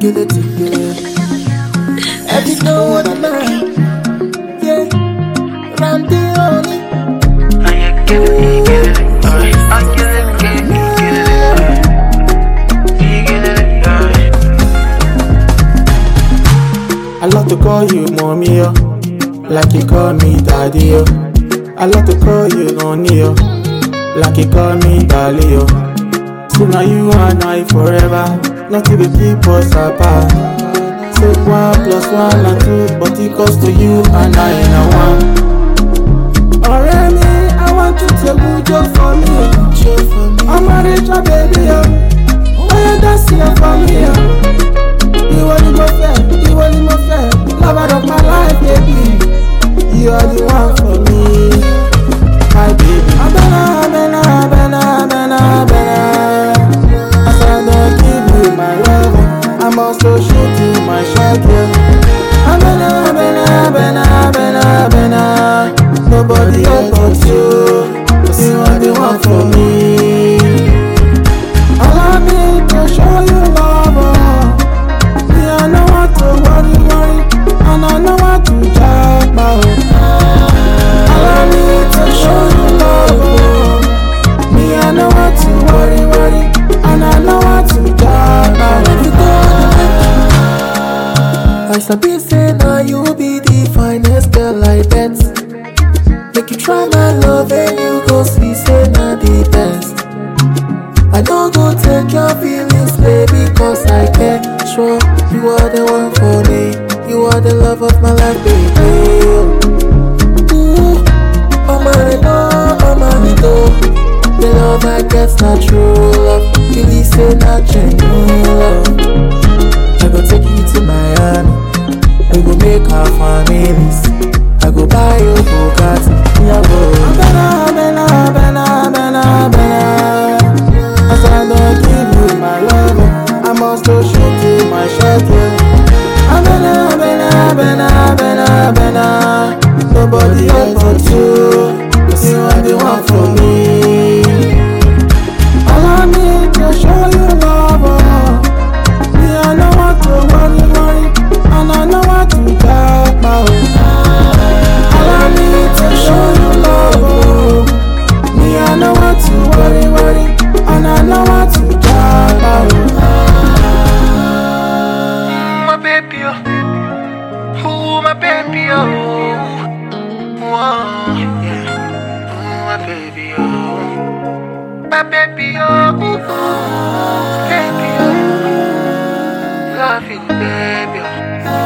Get it together. Every know what the man. Yeah. Randy only. I love to call you mommy, yo, like you call me daddy, yo. I love to call you honey, yo, like you call me darling, yo. So now you and I forever, not to be people apart. Say 1 + 1 and 2, but it goes to you and I in a one. Already, I want you to good job for me. I'm a richer baby, yo. Oh, yeah, that's here for me, yo. You are the most fair, you are the most fair, lover of my life, baby. You are the one for me, my baby. Abena. As I don't give you my love, I must also shoot you my shot, yeah. Abena. Nobody else but you. You are the one for me. Allow me to show you love, oh. I know what to worry, and I know what to talk about. Allow me to show you love, oh. Me, I know what to worry, and I know what to talk about. I sabi say now you be the finest girl I bet. Make you try my love and you go see say now the best. I don't go take your feelings, baby, cause I care. Sure, you are the one for me. You are the love of my life, baby. Ooh, oh my love. The love I get's not true love. Really say not genuine love. I go take you to Miami. We go make our families. I go buy you Bugatti. Yeah, Abena. As I don't give you my love, I must go shoot you my shot, yeah. Abena. Nobody else but you. You are the one for me. Allow me to show you love, oh. Me, I know what to worry, and I know what to talk about. Allow me to show you love, oh. Me, I know what to worry, and I know what to talk about. My baby, oh, my baby, oh, yeah, my baby, oh, my baby, oh, baby, oh, love you, baby, oh.